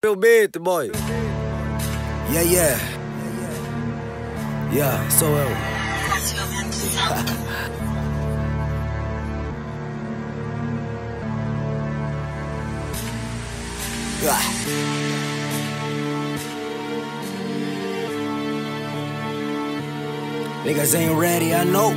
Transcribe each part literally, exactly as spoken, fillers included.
P beat, boy. Yeah, yeah. Yeah, sou eu. Ah. Niggas ain't ready, I know.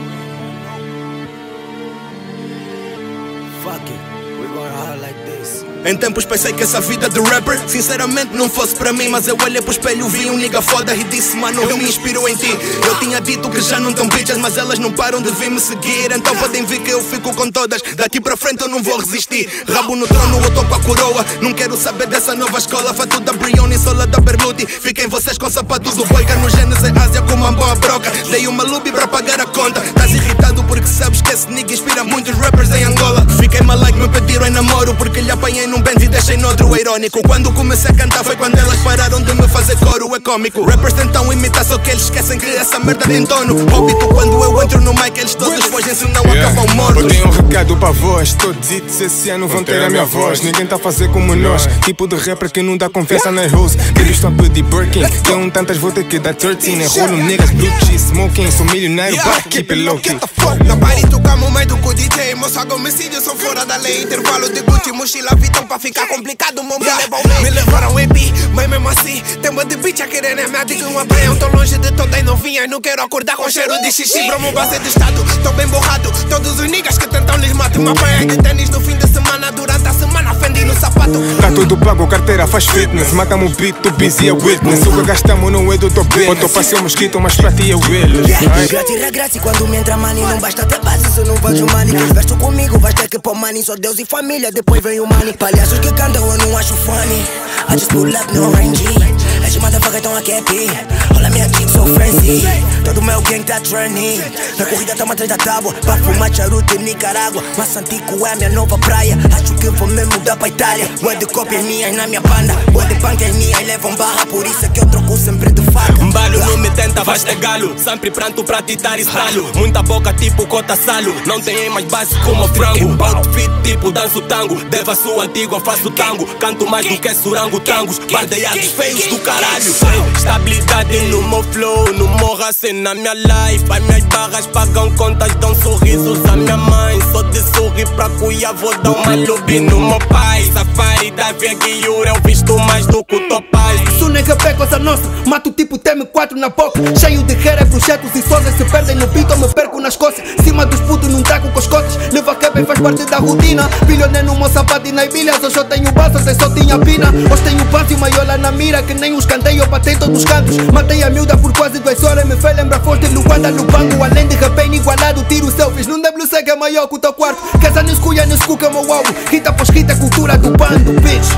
Fuck it, we're going hard like this. Em tempos pensei que essa vida de rapper sinceramente não fosse para mim, mas eu olhei pro espelho, vi um nigga foda e disse: mano, eu me inspiro em ti. Eu tinha dito que já não tão bitches, mas elas não param de vir me seguir. Então podem ver que eu fico com todas, daqui pra frente eu não vou resistir. Rabo no trono, eu tô com a coroa. Não quero saber dessa nova escola. Fato da Brioni, sola da Bermude. Fiquem vocês com sapatos do Boiga no Gênesis Ásia com uma boa broca. Dei uma lube pra pagar a conta. Tás irritado porque sabes que esse nigga inspira muitos rappers em Angola. Fiquei mal like, me pediram em namoro porque lhe apanhei num band e deixei noutro irônico. Quando comecei a cantar foi quando elas pararam de me fazer coro, é cômico. Rappers tentam imitar, só que eles esquecem que essa merda tem dono. Óbito quando eu entro no mic, eles todos fogem, senão yeah. acabam mortos. Eu tenho um recado para vós, todos itos esse ano vão ter a minha voz. Ninguém tá a fazer como nós, tipo de rapper que não dá confiança nas hoes. Que eles estão a pedir Birkin, que um tantas vou ter que dar treze. Enrolo niggas, blue cheese, smoking, sou milionário, yeah. but keep it low key. Na party tocamos mais do que o D J, moço, homicídio, sou fora da lei. Intervalo de Gucci, mochila, vitão pra ficar complicado, meu yeah. me levou Me levaram em pi, mas mesmo assim tem uma de bitch a querer na minha dica. Uma praia, tô longe de todas novinhas, não quero acordar com cheiro de xixi. Bromo base de estado, tô bem borrado. Todos os niggas que tentam lhes matam. Uma praia de tênis no fim de semana, durante a semana fendi no sapato. Tá tudo pago, carteira faz fitness. Matamos o beat, tu busy é witness. O que gastamos não é do teu business. Botou pra ser um mosquito, mas pra ti é will. Grátis, regrate, quando me entra money não basta ter base se não vejo money. Vesto comigo, vais ter que pôr money. Só Deus e família, depois vem o money. Palhaços que cantam eu não acho funny. I just pull up no range. As motherfuckers tão aqui happy. Olha minha chick, sou frenzy. Todo meu gang tá trending. Na corrida tamo atrás da tábua. Pra fumar charuto em Nicarágua. Mas Santico é a minha nova praia. Acho que vou me mudar pra Itália. Boa de cópias minhas na minha banda. Boa de punks minhas levam barra. Por isso é que eu troco sempre de faca. Mbalo não me tenta, vais ter galo. Sempre pronto pra te dar estalo. Muita boca tipo cota salo. Não tem mais base como frango. Outfit tipo danço tango. Deva sua antiga, faço tango. Canto mais do que surango tangos. Bardeados feios do caralho. Estabilidade no meu flow. No morro assim na minha life. As minhas barras pagam contas, dão sorrisos à minha mãe. Só de sorrir pra cuia vou dar uma lube no meu pai. Safari da Via Guiura, eu visto mais do que o topaz. Su nega pé coisa nossa, mato tipo T M quatro na boca. Cheio de hair, projetos e sosas. Se perdem no beat ou me perco nas costas. Cima dos putos não taco com as cotas. Leva que bem faz parte da rotina. Bilhões no meu sapato e na bilhas. Hoje eu tenho baças, eu só tinha pina. Hoje tenho paz e uma iola na mira. Que nem os cantei, eu batei todos os cantos. Matei a miúda por quase duas horas. Me fez lembrar forte Luanda no banco. Além de rapé igualado, tiro selfies num W C que é maior que o teu quarto. Casa nos cuia, nos cuca é meu álbum. Rita pós rita, cultura do bando, bitch.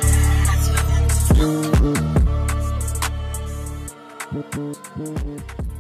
Mm-hmm.